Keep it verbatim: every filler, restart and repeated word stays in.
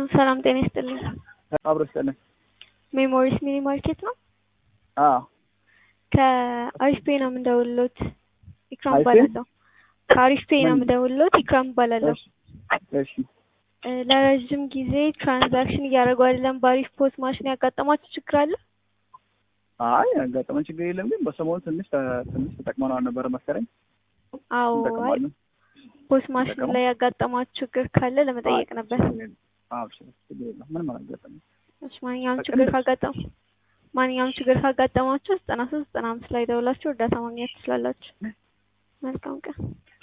ሰላም ጤና ይስጥልኝ። አብሮ ይስጥልኝ። ሜሞሪስ ሚኒ ማርኬት ነው? አዎ። ከአሪፍ ፔ ነው የምደውልልዎት። ኢክራም አሪፍ ፔ? እባላለሁ። ከአሪፍ ፔ ነው ምን? የምደውልልዎት። ኢክራም እባላለሁ። እሺ። እ ለረጅም ጊዜ ትራንዛክሽን እያደረጉ አይደለም። በአሪፍ ፖስ ማሽን ያጋጠማችሁ ችግር አለ? አይ ያጋጠመን ችግር የለም፣ ግን በሰሞኑ ትንሽ ተ- ትንሽ ተጠቅመነው አልነበረ መሰለኝ። አዎ። አይ እንጠቀማለን። ፖስ ማሽን እንጠቀመው? ላይ ያጋጠማችሁ ችግር ካለ ለመጠየቅ ነበር። አዎ እሺ፣ ችግር የለም። ምንም አላጋጠመም። እሺ፣ ማንኛውም ችግር ካጋጠሙ ማንኛውም ችግር ካጋጠማችሁ ዘጠና ሶስት ዘጠና አምስት ላይ ደውላችሁ እርዳታ ማግኘት ትችላላችሁ። መልካም ቀን።